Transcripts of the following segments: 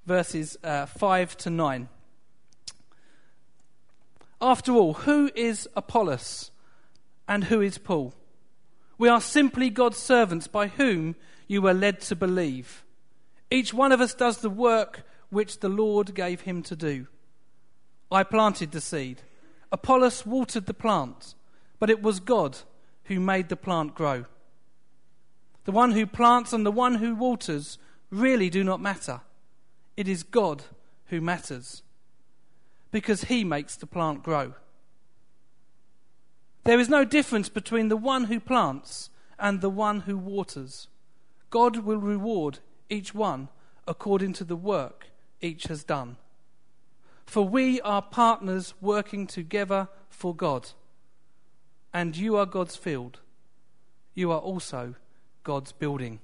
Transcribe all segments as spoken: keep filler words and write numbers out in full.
verses uh, five to nine. After all, who is Apollos and who is Paul? We are simply God's servants by whom you were led to believe. Each one of us does the work which the Lord gave him to do. I planted the seed. Apollos watered the plant, but it was God who made the plant grow. The one who plants and the one who waters really do not matter. It is God who matters, because he makes the plant grow. There is no difference between the one who plants and the one who waters. God will reward each one according to the work each has done. For we are partners working together for God, and you are God's field. You are also God's building.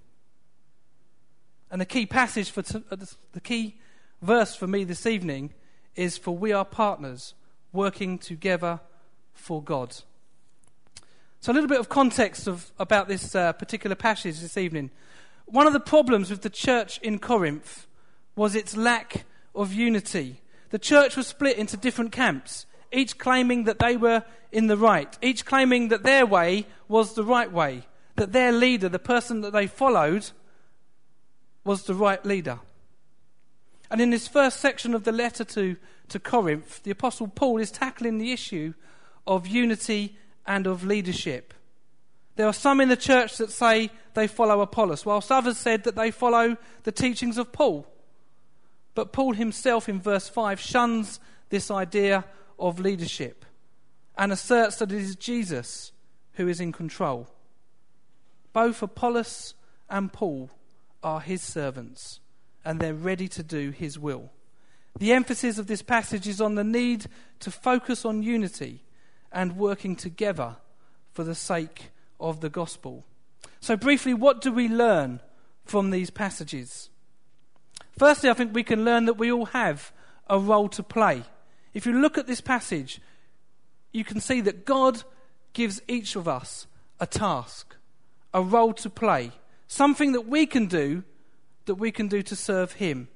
And the key passage for t- the key verse for me this evening is, for we are partners working together for God. So a little bit of context of about this uh, particular passage this evening. One of the problems with the church in Corinth was its lack of unity. The church was split into different camps, each claiming that they were in the right, each claiming that their way was the right way, that their leader, the person that they followed, was the right leader. And in this first section of the letter to, to Corinth, the Apostle Paul is tackling the issue of unity and of leadership. There are some in the church that say they follow Apollos, whilst others said that they follow the teachings of Paul. But Paul himself in verse five shuns this idea of leadership and asserts that it is Jesus who is in control. Both Apollos and Paul are his servants, and they're ready to do his will. The emphasis of this passage is on the need to focus on unity and working together for the sake of the gospel. So briefly, what do we learn from these passages? Firstly, I think we can learn that we all have a role to play. If you look at this passage, you can see that God gives each of us a task, a role to play, something that we can do, that we can do to serve him.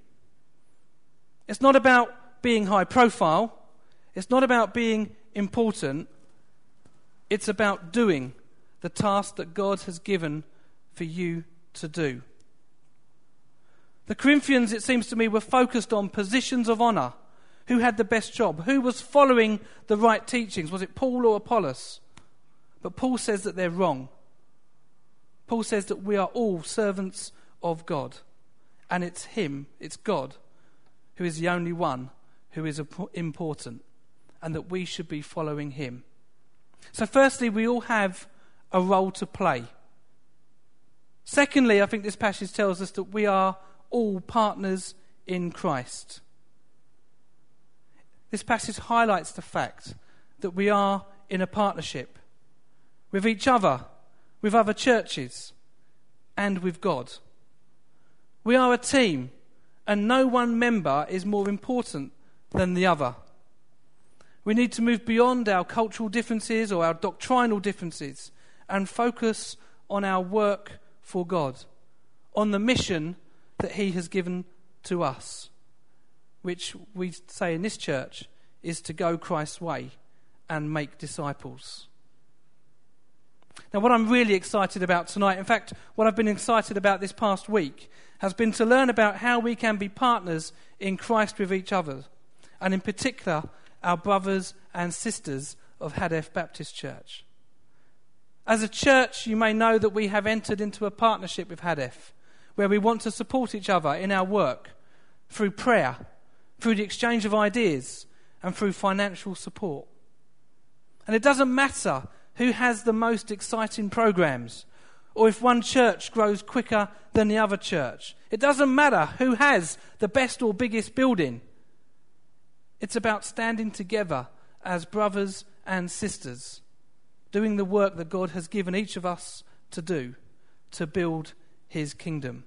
It's not about being high profile. It's not about being important. It's about doing the task that God has given for you to do. The Corinthians, it seems to me, were focused on positions of honour. Who had the best job? Who was following the right teachings? Was it Paul or Apollos? But Paul says that they're wrong. Paul says that we are all servants of God. And it's him, it's God, who is the only one who is important. And that we should be following him. So firstly, we all have a role to play. Secondly, I think this passage tells us that we are all partners in Christ. This passage highlights the fact that we are in a partnership with each other, with other churches, and with God. We are a team, and no one member is more important than the other. We need to move beyond our cultural differences or our doctrinal differences and focus on our work for God, on the mission that he has given to us, which we say in this church is to go Christ's way and make disciples. Now, what I'm really excited about tonight, in fact, what I've been excited about this past week, has been to learn about how we can be partners in Christ with each other, and in particular, our brothers and sisters of Hadef Baptist Church. As a church, you may know that we have entered into a partnership with Hadef, where we want to support each other in our work through prayer, through the exchange of ideas, and through financial support. And it doesn't matter who has the most exciting programs, or if one church grows quicker than the other church. It doesn't matter who has the best or biggest building. It's about standing together as brothers and sisters, doing the work that God has given each of us to do, to build his kingdom.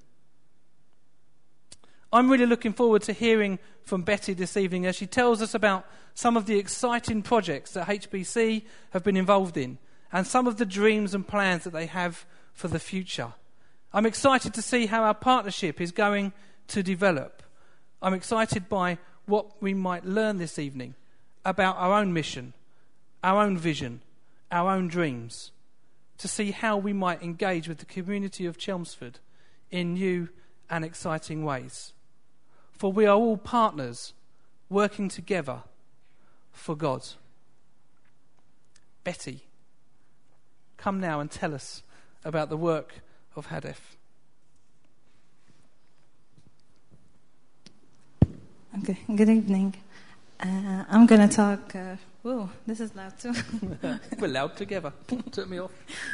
I'm really looking forward to hearing from Betty this evening as she tells us about some of the exciting projects that H B C have been involved in and some of the dreams and plans that they have for the future. I'm excited to see how our partnership is going to develop. I'm excited by what we might learn this evening about our own mission, our own vision, our own dreams, to see how we might engage with the community of Chelmsford in new and exciting ways. For we are all partners working together for God. Betty, come now and tell us about the work of Hadeth. Okay, good evening. Uh, I'm going to talk... Uh, whoa, this is loud too. We're loud together. Took me off.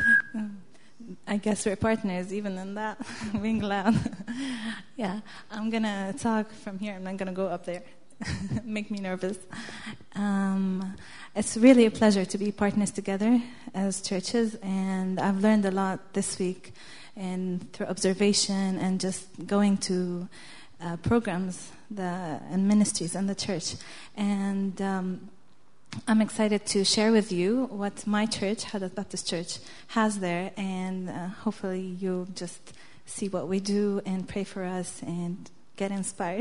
I guess we're partners even in that, being loud. Yeah, I'm going to talk from here. I'm not going to go up there. Make me nervous. Um, it's really a pleasure to be partners together as churches, and I've learned a lot this week and through observation and just going to uh, programs the, and ministries in the church. And um, I'm excited to share with you what my church, Hadeth Baptist Church, has there, and uh, hopefully you'll just see what we do and pray for us and get inspired.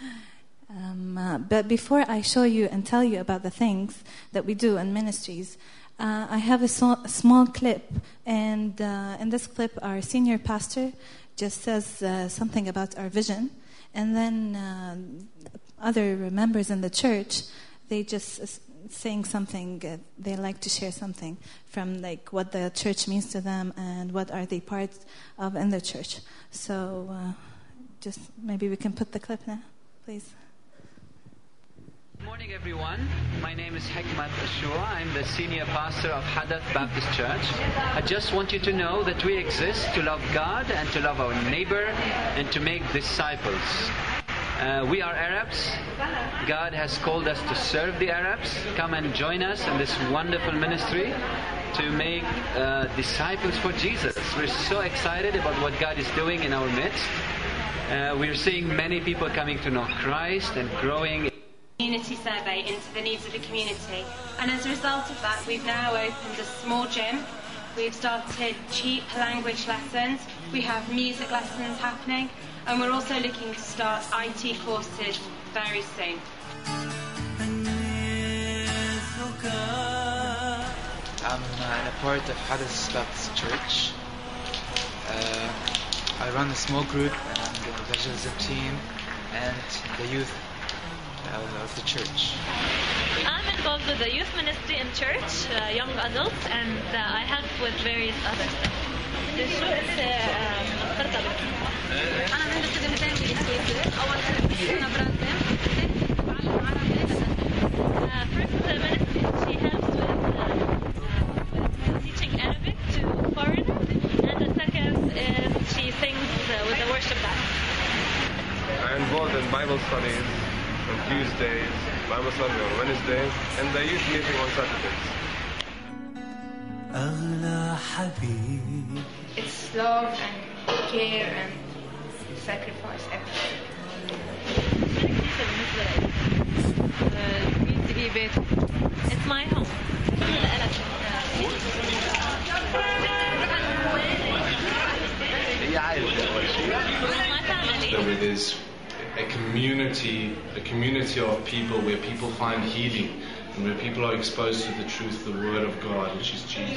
Um, uh, but before I show you and tell you about the things that we do in ministries, uh, I have a, so, a small clip, and uh, in this clip our senior pastor just says uh, something about our vision, and then uh, other members in the church, they just uh, saying something, uh, they like to share something from like what the church means to them and what are they part of in the church. So uh, just maybe we can put the clip now, please. Good morning, everyone. My name is Hekmat Ashura. I'm the senior pastor of Hadeth Baptist Church. I just want you to know that we exist to love God and to love our neighbor and to make disciples. Uh, we are Arabs. God has called us to serve the Arabs. Come and join us in this wonderful ministry to make uh, disciples for Jesus. We're so excited about what God is doing in our midst. Uh, we're seeing many people coming to know Christ and growing. Community survey into the needs of the community, and as a result of that we've now opened a small gym. We've started cheap language lessons, we have music lessons happening, and we're also looking to start I T courses very soon. I'm uh, a part of Hadeth Baptist Church. Uh, I run a small group and I'm the evangelism team and the youth of the church. I'm involved with the youth ministry in church, uh, young adults, and uh, I help with various other stuff. Uh, first, the ministry, she helps with, uh, with teaching Arabic to foreigners, and the second is she sings uh, with the worship band. I'm involved in Bible studies on Tuesdays, Bible study on Wednesdays, and the youth meeting on Saturdays. It's love and care and sacrifice, everything. It's my home. My family. Where there's a community, a community of people where people find healing and where people are exposed to the truth, the Word of God, which is Jesus.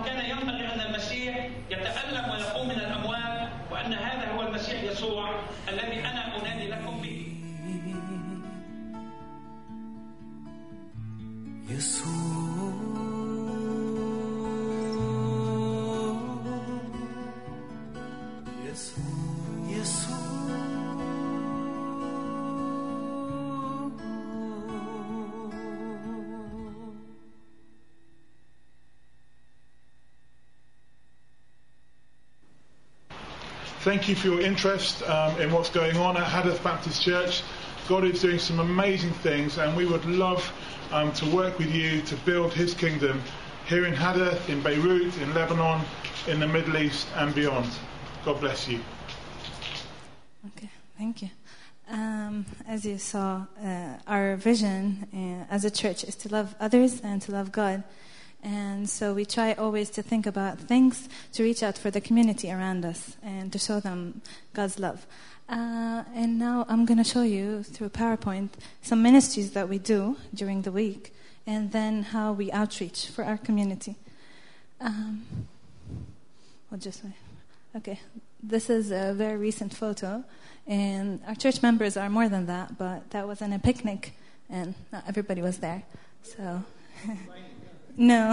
Thank you for your interest um, in what's going on at Hadeth Baptist Church. God is doing some amazing things, and we would love um, to work with you to build His kingdom here in Hadeth, in Beirut, in Lebanon, in the Middle East and beyond. God bless you. Okay, thank you. Um, as you saw, uh, our vision uh, as a church is to love others and to love God. And so we try always to think about things to reach out for the community around us and to show them God's love. Uh, and now I'm going to show you through PowerPoint some ministries that we do during the week, and then how we outreach for our community. Um, I'll just wait. Okay, this is a very recent photo, and our church members are more than that, but that was in a picnic, and not everybody was there. So, no.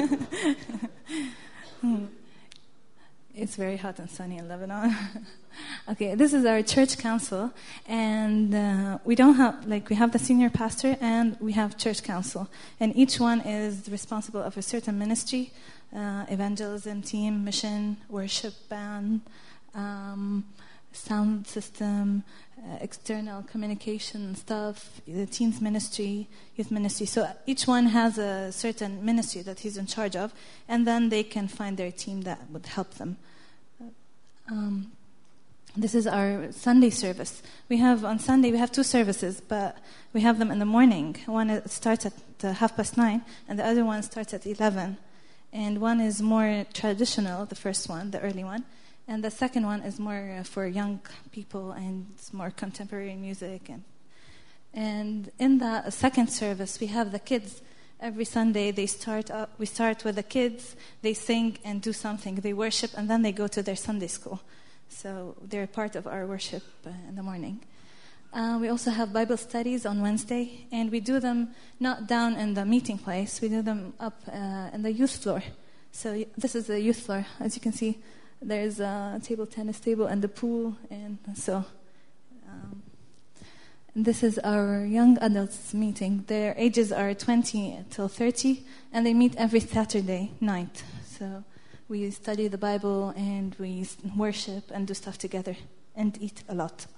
It's very hot and sunny in Lebanon. Okay, this is our church council, and uh, we don't have, like, we have the senior pastor and we have church council, and each one is responsible of a certain ministry, uh, evangelism team, mission, worship band, um, sound system, uh, external communication stuff, the teens ministry, youth ministry. So each one has a certain ministry that he's in charge of, and then they can find their team that would help them. Um, this is our Sunday service. We have, on Sunday, we have two services, but we have them in the morning. One starts at uh, half past nine, and the other one starts at eleven. And one is more traditional, the first one, the early one. And the second one is more uh, for young people, and it's more contemporary music. And and in the second service, we have the kids. Every Sunday, they start up, we start with the kids. They sing and do something. They worship, and then they go to their Sunday school. So they're part of our worship uh, in the morning. Uh, we also have Bible studies on Wednesday, and we do them not down in the meeting place. We do them up uh, in the youth floor. So this is the youth floor. As you can see, there's a table tennis table and the pool, and so um, this is our young adults meeting. Their ages are twenty till thirty, and they meet every Saturday night. So we study the Bible, and we worship and do stuff together and eat a lot.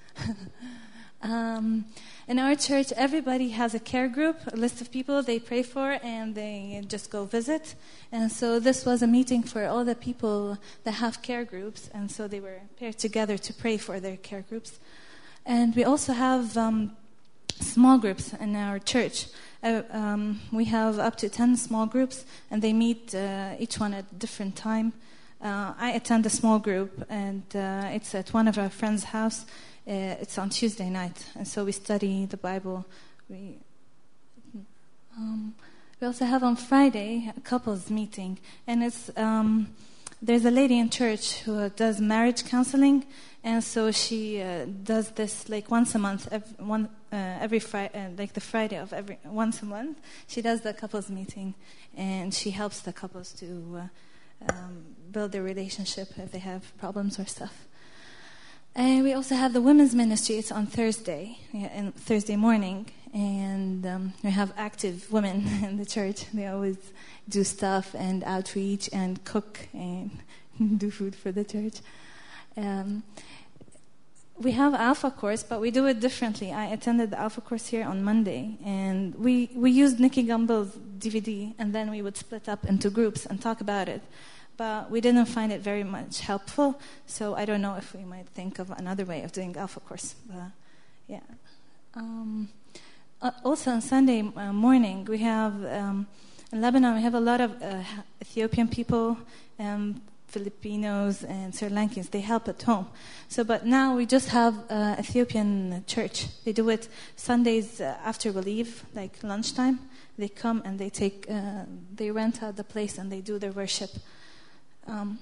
um, in our church, everybody has a care group, a list of people they pray for, and they just go visit. And so this was a meeting for all the people that have care groups, and so they were paired together to pray for their care groups. And we also have um, small groups in our church. Uh, um, we have up to ten small groups, and they meet uh, each one at a different time. Uh, I attend a small group, and uh, it's at one of our friends' house. Uh, it's on Tuesday night, and so we study the Bible. We um, we also have on Friday a couples meeting, and it's um, there's a lady in church who does marriage counseling. And so she uh, does this like once a month, every, one uh, every Friday, uh, like the Friday of every once a month. She does the couples meeting, and she helps the couples to uh, um, build their relationship if they have problems or stuff. And we also have the women's ministry. It's on Thursday, yeah, and Thursday morning, and um, we have active women in the church. They always do stuff and outreach and cook and do food for the church. Um, we have Alpha course, but we do it differently. I attended the Alpha course here on Monday, and we, we used Nikki Gumbel's D V D, and then we would split up into groups and talk about it. But we didn't find it very much helpful, so I don't know if we might think of another way of doing Alpha course. But, yeah. Um, uh, also on Sunday uh, morning, we have, um, in Lebanon, we have a lot of uh, Ethiopian people, um, Filipinos and Sri Lankans. They help at home. So, but now we just have uh, Ethiopian church. They do it Sundays uh, after we leave, like lunchtime. They come and they take, uh, they rent out the place and they do their worship. Um,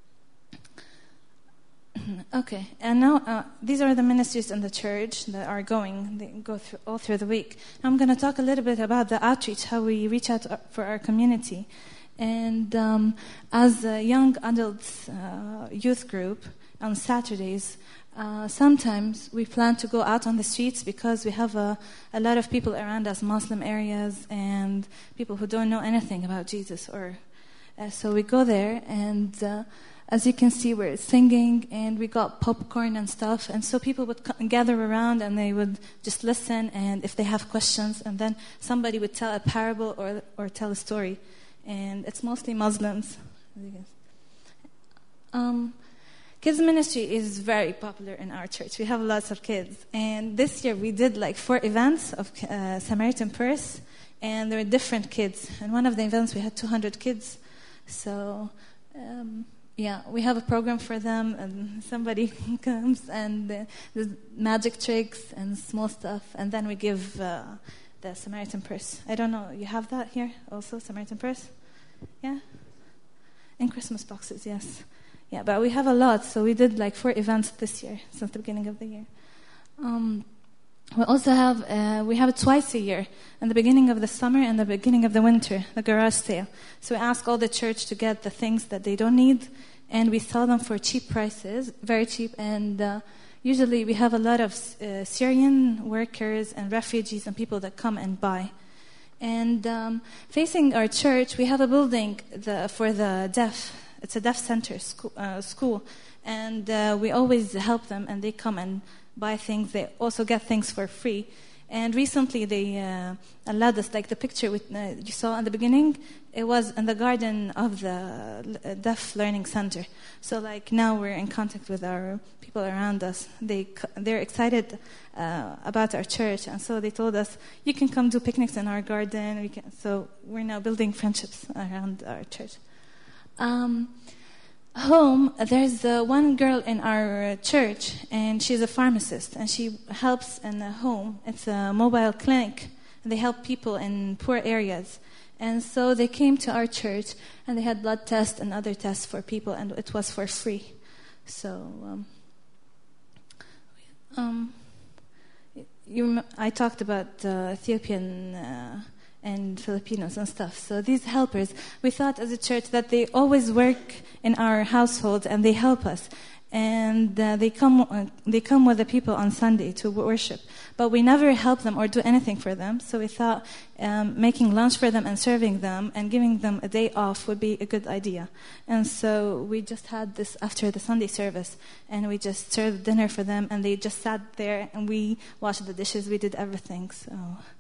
okay, and now uh, these are the ministries in the church that are going. They go through all through the week. Now I'm going to talk a little bit about the outreach, how we reach out for our community. And um, as a young adults uh, youth group on Saturdays, uh, sometimes we plan to go out on the streets because we have a, a lot of people around us, Muslim areas, and people who don't know anything about Jesus. Or uh, so we go there, and uh, as you can see, we're singing, and we got popcorn and stuff. And so people would c- gather around, and they would just listen, and if they have questions, and then somebody would tell a parable or or tell a story. And it's mostly Muslims. Um, kids ministry is very popular in our church. We have lots of kids. And this year we did like four events of uh, Samaritan Purse. and there were different kids. And one of the events we had two hundred kids. So, um, yeah, we have a program for them, and somebody comes and uh, there's magic tricks and small stuff, and then we give uh, the Samaritan purse. I don't know, you have that here also, Samaritan purse? Yeah? In Christmas boxes, yes. Yeah, but we have a lot, so we did like four events this year, since the beginning of the year. Um, we also have, uh, we have it twice a year, in the beginning of the summer and the beginning of the winter, the garage sale. So we ask all the church to get the things that they don't need, and we sell them for cheap prices, very cheap, and uh, usually we have a lot of uh, Syrian workers and refugees and people that come and buy. And um, facing our church, we have a building the, for the deaf. It's a deaf center school, uh, school. and uh, we always help them, and they come and buy things. They also get things for free. And recently they uh, allowed us, like the picture with, uh, you saw in the beginning, it was in the garden of the Deaf Learning Center. So like now we're in contact with our people around us. They, they're excited uh, about our church, and so they told us, you can come do picnics in our garden. We can, so we're now building friendships around our church. Um, home, there's uh, one girl in our church, and she's a pharmacist, and she helps in the home. It's a mobile clinic, and they help people in poor areas. And so they came to our church, and they had blood tests and other tests for people, and it was for free. So, um, um, you, I talked about uh, Ethiopian uh, and Filipinos and stuff. So these helpers, we thought as a church that they always work in our household and they help us. And uh, they come uh, they come with the people on Sunday to worship. But we never help them or do anything for them. So we thought um, making lunch for them and serving them and giving them a day off would be a good idea. And so we just had this after the Sunday service. And we just served dinner for them. And they just sat there and we washed the dishes. We did everything. So...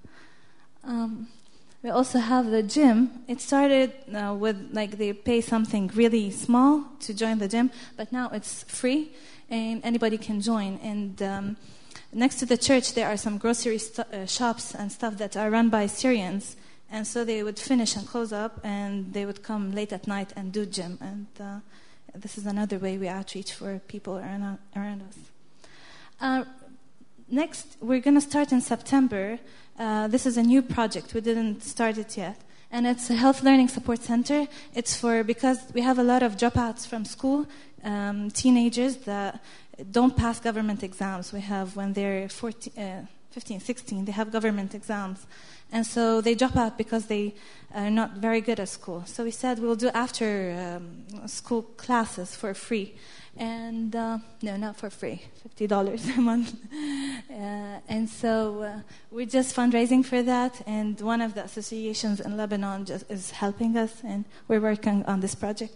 Um, We also have the gym. It started uh, with, like, they pay something really small to join the gym, but now it's free, and anybody can join. And um, next to the church, there are some grocery st- uh, shops and stuff that are run by Syrians, and so they would finish and close up, and they would come late at night and do gym. And uh, this is another way we outreach for people around, around us. Uh, next, we're going to start in September. Uh, this is a new project. We didn't start it yet. And it's a health learning support center. It's for, because we have a lot of dropouts from school, um, teenagers that don't pass government exams. We have, when they're fourteen, uh, fifteen, sixteen, they have government exams. And so they drop out because they are not very good at school. So we said we'll do after um, school classes for free. And, uh, no, not for free, fifty dollars a month. Uh, and so uh, we're just fundraising for that, and one of the associations in Lebanon just is helping us, and we're working on this project.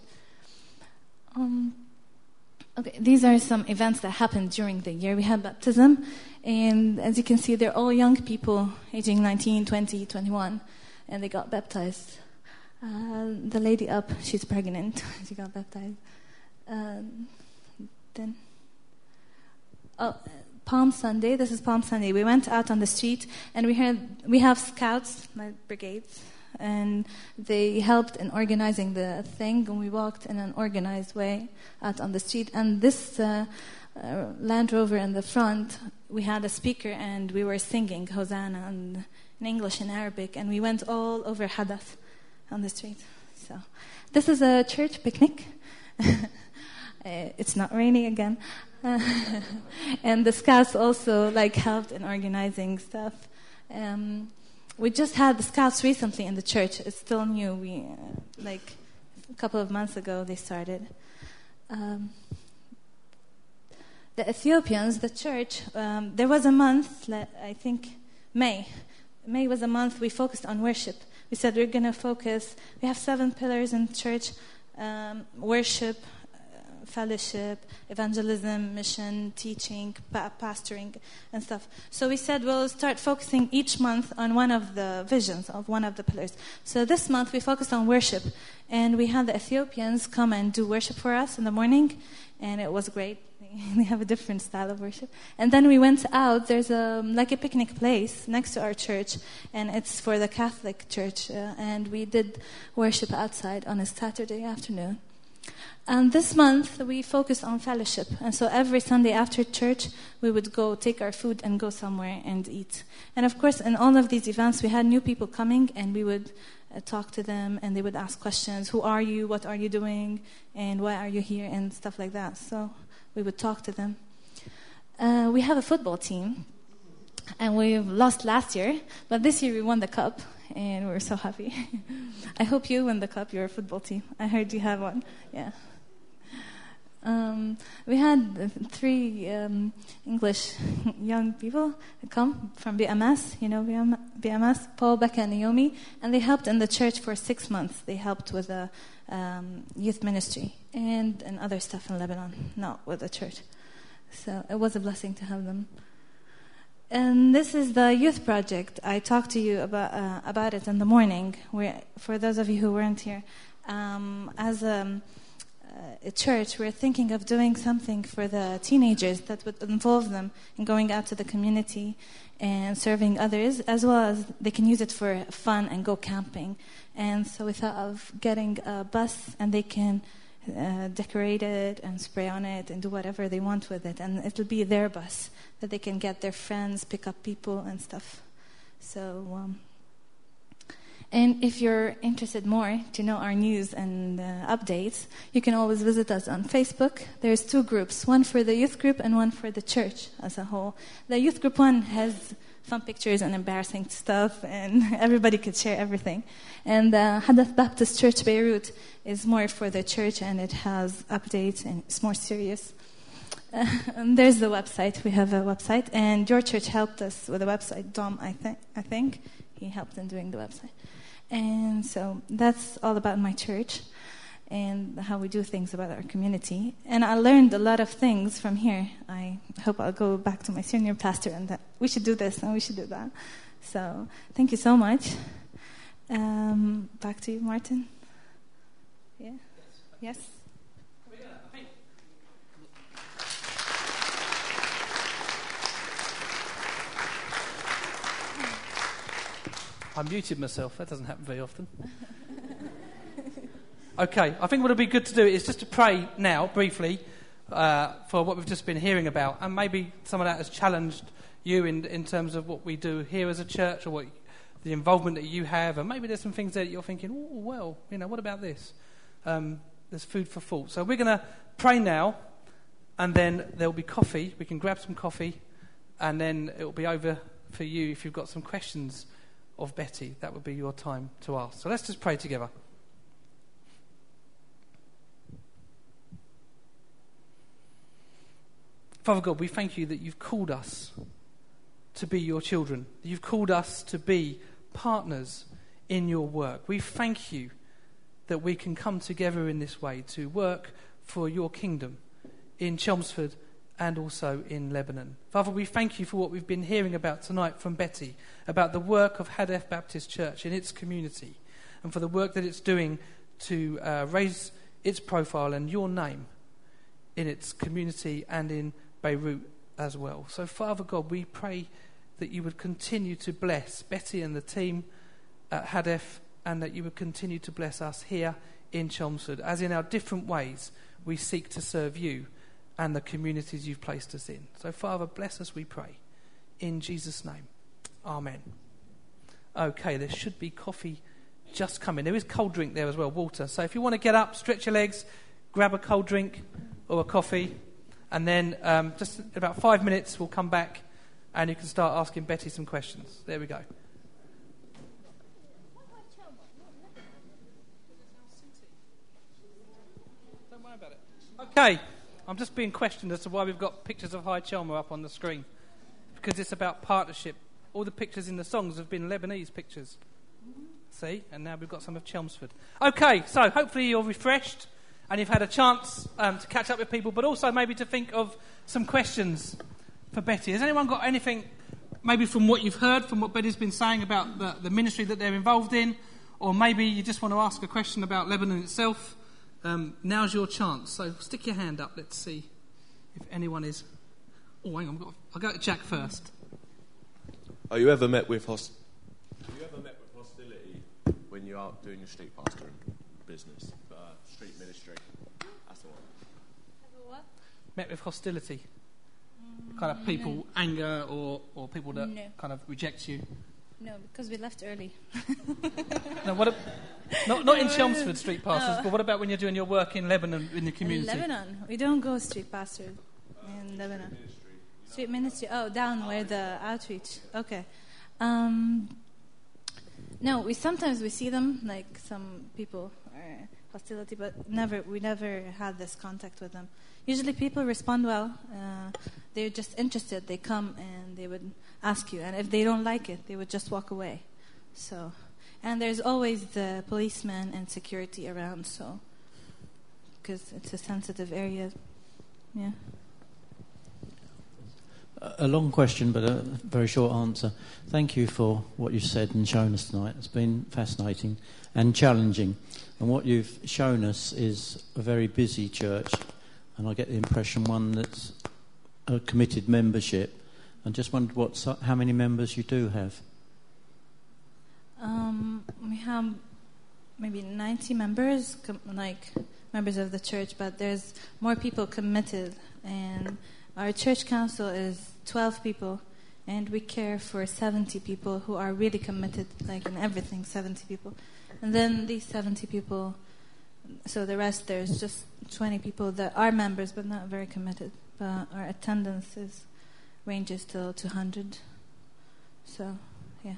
Um, okay, these are some events that happened during the year. We had baptism, and as you can see, they're all young people, aging nineteen, twenty, twenty-one, and they got baptized. Uh, the lady up, she's pregnant. She got baptized. Uh, Then, oh, Palm Sunday. This is Palm Sunday. We went out on the street, and we had we have scouts, my brigades, and they helped in organizing the thing. And we walked in an organized way out on the street. And this uh, uh, Land Rover in the front, we had a speaker, and we were singing Hosanna in, in English and Arabic, and we went all over Hadath on the street. So, this is a church picnic. Uh, it's not raining again. Uh, and the scouts also like helped in organizing stuff. Um, we just had the scouts recently in the church. It's still new. We uh, like a couple of months ago they started. Um, the Ethiopians, the church, um, there was a month, I think May. May was a month we focused on worship. We said we're going to focus. We have seven pillars in church: um, worship, fellowship, evangelism, mission, teaching, pa- pastoring, and stuff. So we said we'll start focusing each month on one of the visions, of one of the pillars. So this month we focused on worship, and we had the Ethiopians come and do worship for us in the morning, and it was great. They have a different style of worship. And then we went out. There's a like a picnic place next to our church, and it's for the Catholic Church. Uh, and we did worship outside on a Saturday afternoon. And this month we focused on fellowship. And so every Sunday after church, we would go take our food and go somewhere and eat. And of course, in all of these events, we had new people coming, and we would uh, talk to them, and they would ask questions. Who are you? What are you doing? And why are you here? And stuff like that. So we would talk to them. Uh, we have a football team, and we lost last year, but this year we won the cup, and we're so happy. I hope you win the cup, your football team. I heard you have one. Yeah. Um, we had three um, English young people come from B M S, you know B M S, Paul, Becca, and Naomi, and they helped in the church for six months. They helped with the um, youth ministry and, and other stuff in Lebanon, not with the church. So it was a blessing to have them. And this is the youth project. I talked to you about uh, about it in the morning. Where, for those of you who weren't here, um, as a Uh, a church, we're thinking of doing something for the teenagers that would involve them in going out to the community and serving others, as well as they can use it for fun and go camping. And so we thought of getting a bus, and they can uh, decorate it and spray on it and do whatever they want with it. And it'll be their bus that they can get their friends, pick up people and stuff. So... Um, And if you're interested more to know our news and uh, updates, you can always visit us on Facebook. There's two groups, one for the youth group and one for the church as a whole. The youth group one has fun pictures and embarrassing stuff, and everybody could share everything. And the Hadath Baptist Church Beirut is more for the church, and it has updates, and it's more serious. Uh, and there's the website. We have a website, and your church helped us with the website. Dom, I think, I think he helped in doing the website. And so that's all about my church and how we do things about our community. And I learned a lot of things from here. I hope I'll go back to my senior pastor and that we should do this and we should do that. So thank you so much. Um, back to you, Martin. Yeah? Yes? I muted myself. That doesn't happen very often. Okay, I think what would be good to do is just to pray now, briefly, uh, for what we've just been hearing about. And maybe some of that has challenged you in in terms of what we do here as a church, or what the involvement that you have. And maybe there's some things there that you're thinking, oh, well, you know, what about this? Um, there's food for thought. So we're going to pray now, and then there'll be coffee. We can grab some coffee, and then it'll be over for you if you've got some questions of Betty. That would be your time to ask. So let's just pray together. Father God, we thank you that you've called us to be your children. You've called us to be partners in your work. We thank you that we can come together in this way to work for your kingdom in Chelmsford and also in Lebanon. Father, we thank you for what we've been hearing about tonight from Betty, about the work of Hadath Baptist Church in its community, and for the work that it's doing to uh, raise its profile and your name in its community and in Beirut as well. So, Father God, we pray that you would continue to bless Betty and the team at Hadath, and that you would continue to bless us here in Chelmsford, as in our different ways we seek to serve you and the communities you've placed us in. So, Father, bless us, we pray. In Jesus' name. Amen. Okay, there should be coffee just coming. There is cold drink there as well, water. So if you want to get up, stretch your legs, grab a cold drink or a coffee, and then um, just in about five minutes we'll come back and you can start asking Betty some questions. There we go. Don't worry about it. Okay. I'm just being questioned as to why we've got pictures of High Chelmer up on the screen. Because it's about partnership. All the pictures in the songs have been Lebanese pictures. See? And now we've got some of Chelmsford. Okay, so hopefully you're refreshed and you've had a chance um, to catch up with people, but also maybe to think of some questions for Betty. Has anyone got anything, maybe from what you've heard, from what Betty's been saying about the, the ministry that they're involved in, or maybe you just want to ask a question about Lebanon itself? Um, now's your chance. So stick your hand up. Let's see if anyone is... Oh, hang on. I've got... I'll go to Jack first. Are you ever met with host... Have you ever met with hostility when you're out doing your street pastoring business, uh, street ministry? That's the one. What? Met with hostility? Kind of people, no. anger, or, or people that No. kind of reject you? No, because we left early. No, what? A, not not in Chelmsford street pastors, No. but what about when you're doing your work in Lebanon in the In community? Lebanon, we don't go street pastor in Lebanon. Street ministry. Oh, down where the outreach. Okay. Um, no, we sometimes we see them, like some people are hostility, but never. We never had this contact with them. Usually, people respond well. Uh, they're just interested. They come and they would ask you, and if they don't like it, they would just walk away. So, and there's always the policemen and security around. So, because it's a sensitive area. Yeah. A long question, but a very short answer. Thank you for what you've said and shown us tonight. It's been fascinating and challenging. And what you've shown us is a very busy church, and I get the impression one that's a committed membership. I just wondered what, how many members you do have. Um, we have maybe ninety members, com- like members of the church, but there's more people committed, and our church council is twelve people, and we care for seventy people who are really committed, like in everything, seventy people. And then these seventy people, so the rest, there's just twenty people that are members but not very committed. But our attendance is, ranges till two hundred. So, yeah.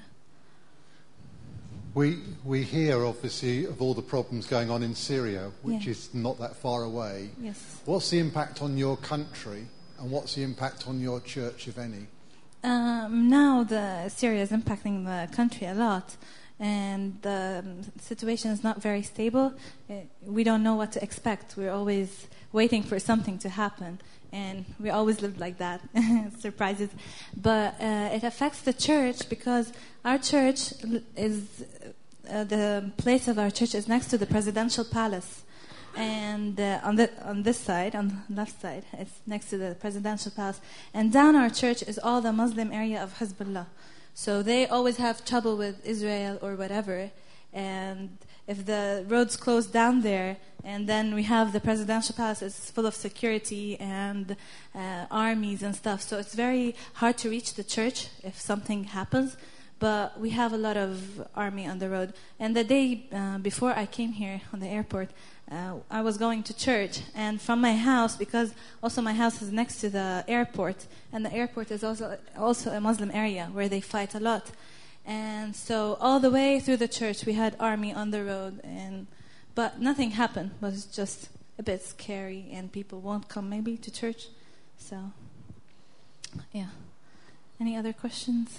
We we hear, obviously, of all the problems going on in Syria, which Yeah. is not that far away. Yes. What's the impact on your country, and what's the impact on your church, if any? Um, now the Syria is impacting the country a lot, and the um, situation is not very stable. Uh, we don't know what to expect. We're always waiting for something to happen, and we always live like that, surprises. But uh, it affects the church because our church is, uh, the place of our church is next to the presidential palace. And uh, on the on this side, on the left side, it's next to the presidential palace. And down our church is all the Muslim area of Hezbollah. So they always have trouble with Israel or whatever. And if the roads close down there, and then we have the presidential palace, it's full of security and uh, armies and stuff. So it's very hard to reach the church if something happens. But we have a lot of army on the road. And the day uh, before I came here on the airport, uh, I was going to church. And from my house, because also my house is next to the airport, and the airport is also also a Muslim area where they fight a lot. And so all the way through the church, we had army on the road. and But nothing happened. It was just a bit scary, and people won't come maybe to church. So, yeah. Any other questions?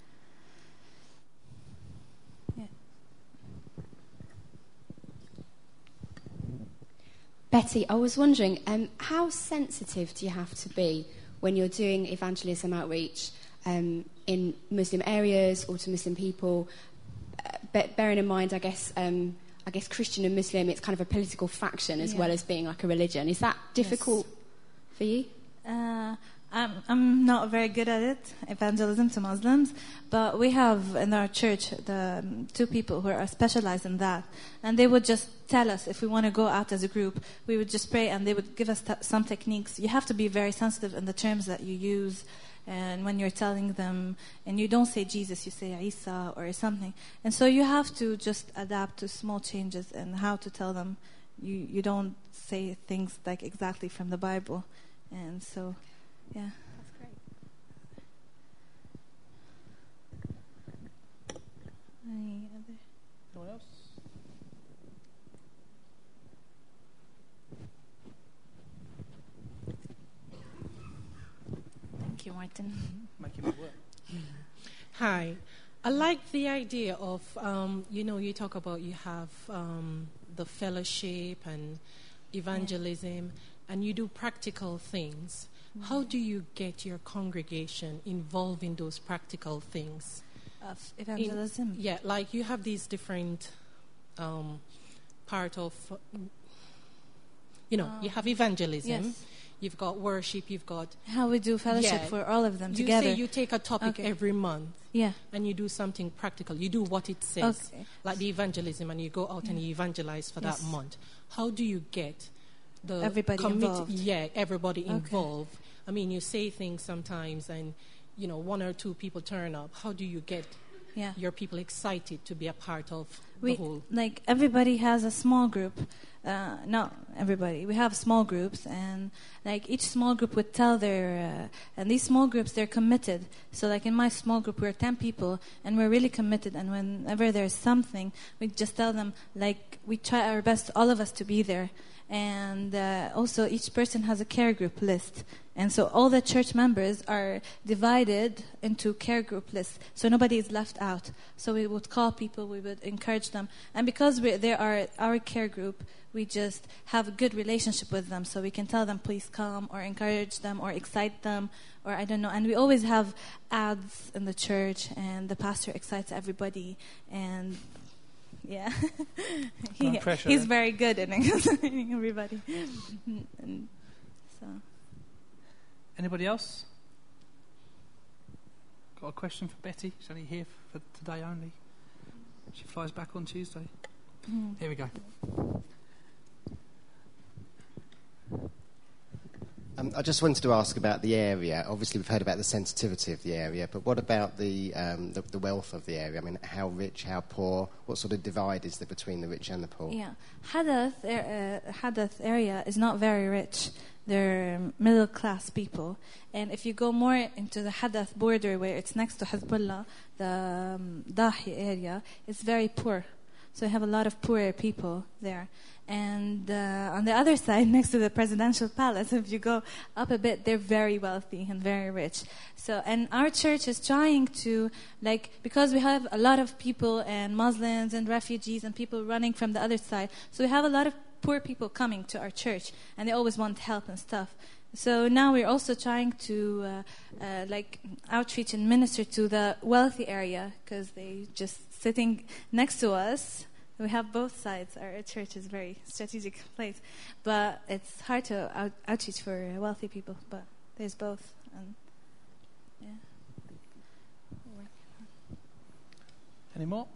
Betty, I was wondering, um, how sensitive do you have to be when you're doing evangelism outreach um, in Muslim areas or to Muslim people? Uh, be- bearing in mind, I guess, um, I guess Christian and Muslim, it's kind of a political faction as Yeah. well as being like a religion. Is that difficult Yes. for you? Uh, I'm, I'm not very good at it, evangelism to Muslims, but we have in our church the um, two people who are specialized in that, and they would just tell us if we want to go out as a group. We would just pray, and they would give us t- some techniques. You have to be very sensitive in the terms that you use, and when you're telling them, and you don't say Jesus, you say Isa or something, and so you have to just adapt to small changes in how to tell them. You you don't say things like exactly from the Bible, and so. Yeah. That's great. Any other? No one else? Thank you, Martin. Making it work. Hi. I like the idea of, um, you know, you talk about you have um, the fellowship and evangelism, and you do practical things. Mm. How do you get your congregation involved in those practical things? Of evangelism? In, yeah, like you have these different um, part of, you know, Oh. you have evangelism. Yes. You've got worship, you've got... How we do fellowship Yeah. for all of them you together. say you take a topic Okay. every month. Yeah. And you do something practical. You do what it says. Okay. Like the evangelism, and you go out and Yeah. you evangelize for Yes. that month. How do you get the Everybody commit- involved. Yeah, everybody Okay. involved. I mean, you say things sometimes and, you know, one or two people turn up. How do you get Yeah. your people excited to be a part of We, the whole... like, everybody has a small group. Uh, not everybody. We have small groups, and like each small group would tell their, uh, and these small groups, they're committed. So like in my small group, we're ten people, and we're really committed. And whenever there's something, we just tell them, like, we try our best, all of us, to be there. And uh, also each person has a care group list. And so all the church members are divided into care group lists. So nobody is left out. So we would call people, we would encourage them. And because we they are our care group, we just have a good relationship with them. So we can tell them, please come, or encourage them, or excite them, or I don't know. And we always have ads in the church, and the pastor excites everybody. And yeah, No he, pressure he's then. very good at exciting everybody. And so. Anybody else? Got a question for Betty? She's only here for today only. She flies back on Tuesday. Mm. Here we go. Um, I just wanted to ask about the area. Obviously, we've heard about the sensitivity of the area, but what about the, um, the the wealth of the area? I mean, how rich, how poor? What sort of divide is there between the rich and the poor? Yeah, Hadath, uh, Hadath area is not very rich. They're um, middle class people, and if you go more into the Hadath border, where it's next to Hezbollah, the um, Dahi area, it's very poor. So you have a lot of poorer people there. And uh, on the other side, next to the presidential palace, if you go up a bit, they're very wealthy and very rich. So, and our church is trying to, like, because we have a lot of people and Muslims and refugees and people running from the other side, so we have a lot of poor people coming to our church, and they always want help and stuff. So now we're also trying to, uh, uh, like, outreach and minister to the wealthy area, because they just sitting next to us. We have both sides. Our church is a very strategic place, but it's hard to out- outreach for wealthy people. But there's both, and yeah. Any more?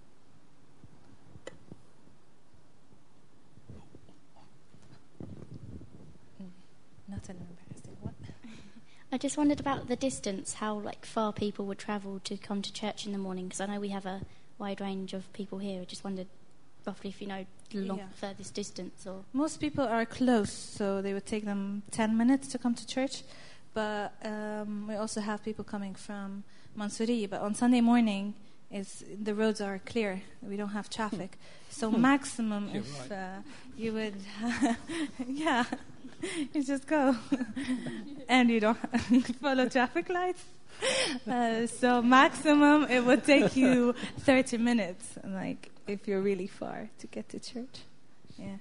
Not an embarrassing. What? I just wondered about the distance, how like far people would travel to come to church in the morning, because I know we have a wide range of people here. I just wondered roughly if you know the long, Yeah. furthest distance or... Most people are close, so they would take them ten minutes to come to church. But um, we also have people coming from Mansouriya. But on Sunday morning, it's, the roads are clear. We don't have traffic. So maximum, You're if right. uh, you would, yeah, you just go, and you don't follow traffic lights. Uh, so maximum, it would take you thirty minutes, like if you're really far to get to church. Yeah.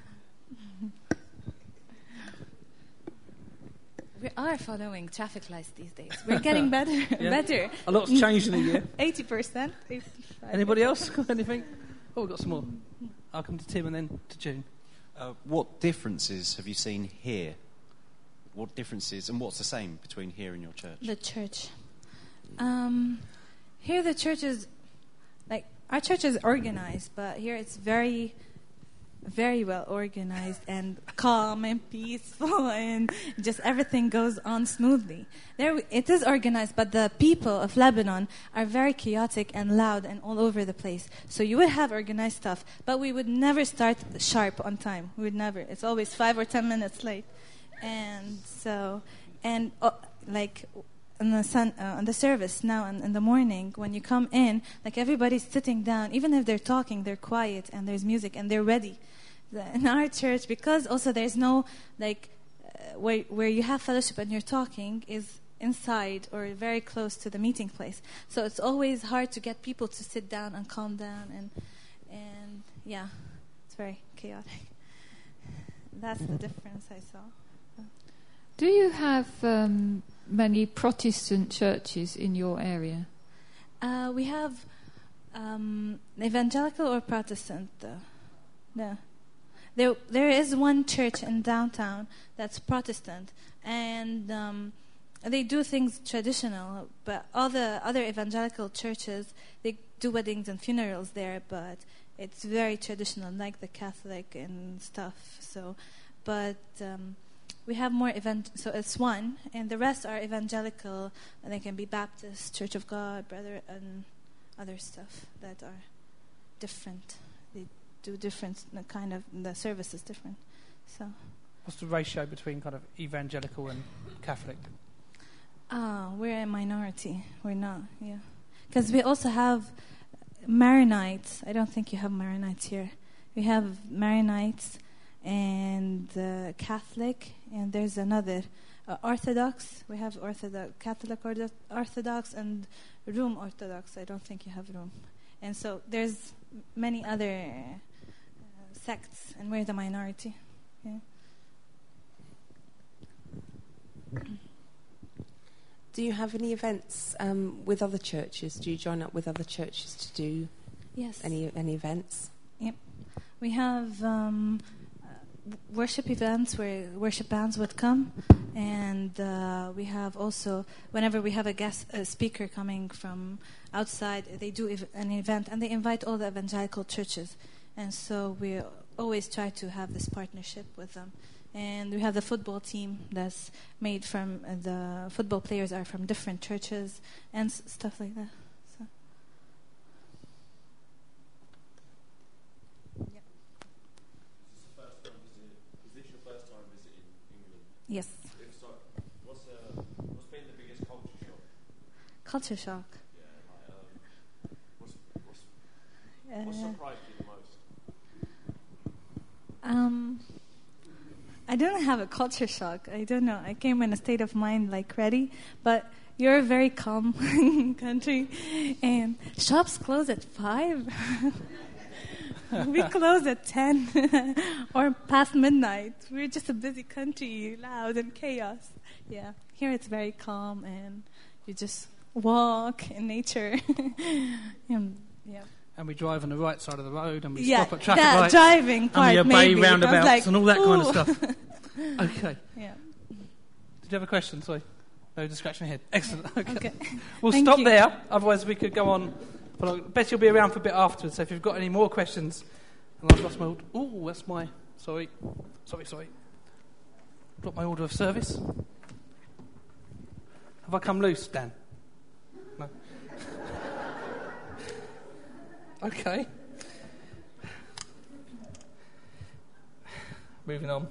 We are following traffic lights these days. We're getting better, Yeah. better. A lot's changed in a year. Eighty percent. Anybody else got anything? Oh, we've got some more. I'll come to Tim and then to June. Uh, what differences have you seen here? What differences, and what's the same between here and your church? The church. Um, here, the church is like our church is organized, but here it's very, very well organized and calm and peaceful, and just everything goes on smoothly. There, it is organized, but the people of Lebanon are very chaotic and loud and all over the place. So you would have organized stuff, but we would never start sharp on time. We would never. It's always five or ten minutes late, and so and uh, like. On the sun, uh, on the service now in, in the morning, when you come in, like everybody's sitting down. Even if they're talking, they're quiet and there's music and they're ready. The, in our church, because also there's no like uh, where where you have fellowship and you're talking is inside or very close to the meeting place. So it's always hard to get people to sit down and calm down, and and yeah, it's very chaotic. that's the difference I saw. Do you have um, many Protestant churches in your area? Uh, we have um, evangelical or Protestant. Uh, no, there there is one church in downtown that's Protestant, and um, they do things traditional. But all the other evangelical churches, they do weddings and funerals there, but it's very traditional, like the Catholic and stuff. So, but um, we have more event. So it's one, and the rest are evangelical, and they can be Baptist, Church of God, Brother, and other stuff that are different. They do different the kind of the service is different. So, what's the ratio between kind of evangelical and Catholic? Ah, we're a minority. We're not, yeah, because we also have Maronites. I don't think you have Maronites here. We have Maronites and uh, Catholic, and there's another uh, Orthodox. We have Orthodox, Catholic Ordo- Orthodox, and Room Orthodox. I don't think you have Room, and so there's many other uh, sects, and we're the minority. Yeah. Do you have any events um, with other churches? Do you join up with other churches to do yes. any any events? Yep. We have um, worship events where worship bands would come, and uh, we have also, whenever we have a guest a speaker coming from outside, they do ev- an event, and they invite all the evangelical churches, and so we always try to have this partnership with them. And we have the football team that's made from uh, the football players are from different churches and s- stuff like that. So. Yep. Is this your first time visiting England? Yes. If so, what's, uh, what's been the biggest culture shock? Culture shock. Yeah, like, um, what's, what's, Uh, what's surprised you the most? Um. I don't have a culture shock. I don't know. I came in a state of mind like ready, but you're a very calm country, and shops close at five. We close at ten or past midnight. We're just a busy country, loud and chaos. Yeah, here it's very calm, and you just walk in nature. and, yeah. And we drive on the right side of the road, and we yeah, stop at traffic that lights, driving part, and we obey maybe. roundabouts like, and all that ooh. kind of stuff. Okay. Yeah. Did you have a question? Sorry. No distraction ahead. Excellent. Yeah. Okay. Okay. We'll Thank stop you. there. Otherwise, we could go on. But I bet you'll be around for a bit afterwards. So if you've got any more questions, and I've lost my. Oh, that's my. Sorry. Sorry. Sorry. Dropped my order of service. Have I come loose, Dan? No. Okay. Moving on.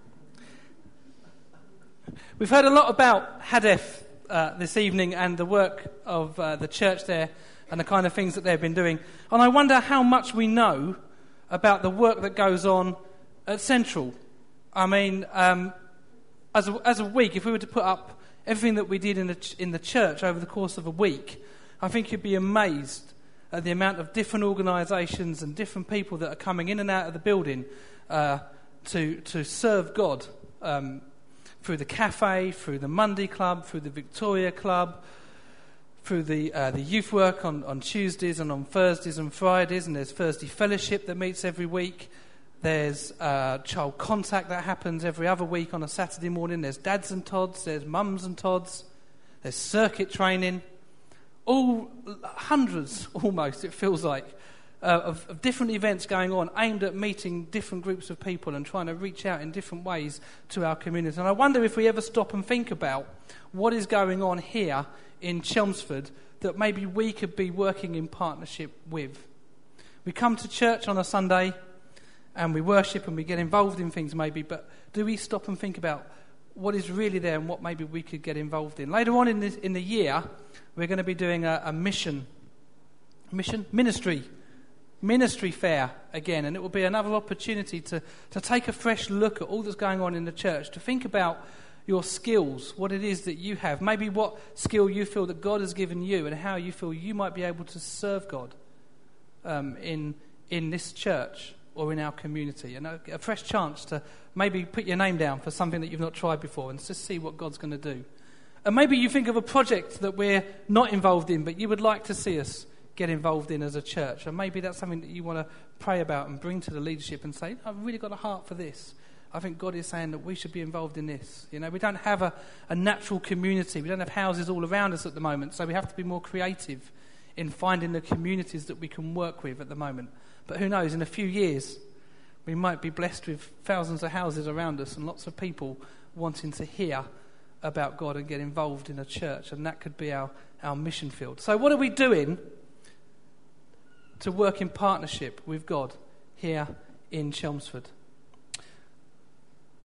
We've heard a lot about Hadeth uh, this evening and the work of uh, the church there and the kind of things that they've been doing. And I wonder how much we know about the work that goes on at Central. I mean, um, as, a, as a week, if we were to put up everything that we did in the, ch- in the church over the course of a week, I think you'd be amazed at the amount of different organisations and different people that are coming in and out of the building uh, to to serve God um, through the cafe, through the Monday Club, through the Victoria Club, through the uh, the youth work on, on Tuesdays and on Thursdays and Fridays, and there's Thursday Fellowship that meets every week. There's uh, child contact that happens every other week on a Saturday morning. There's dads and Tods, there's mums and Tods, there's circuit training. All hundreds, almost, it feels like, uh, of, of different events going on aimed at meeting different groups of people and trying to reach out in different ways to our community. And I wonder if we ever stop and think about what is going on here in Chelmsford that maybe we could be working in partnership with. We come to church on a Sunday and we worship and we get involved in things maybe, but do we stop and think about what is really there and what maybe we could get involved in? Later on in, this, in the year, we're going to be doing a, a mission, mission, ministry, ministry fair again, and it will be another opportunity to, to take a fresh look at all that's going on in the church, to think about your skills, what it is that you have, maybe what skill you feel that God has given you and how you feel you might be able to serve God um, in in this church or in our community. And a, a fresh chance to maybe put your name down for something that you've not tried before and just see what God's going to do. And maybe you think of a project that we're not involved in, but you would like to see us get involved in as a church. And maybe that's something that you want to pray about and bring to the leadership and say, I've really got a heart for this. I think God is saying that we should be involved in this. You know, we don't have a, a natural community. We don't have houses all around us at the moment, so we have to be more creative in finding the communities that we can work with at the moment. But who knows, in a few years, we might be blessed with thousands of houses around us and lots of people wanting to hear about God and get involved in a church, and that could be our, our mission field. So what are we doing to work in partnership with God here in Chelmsford?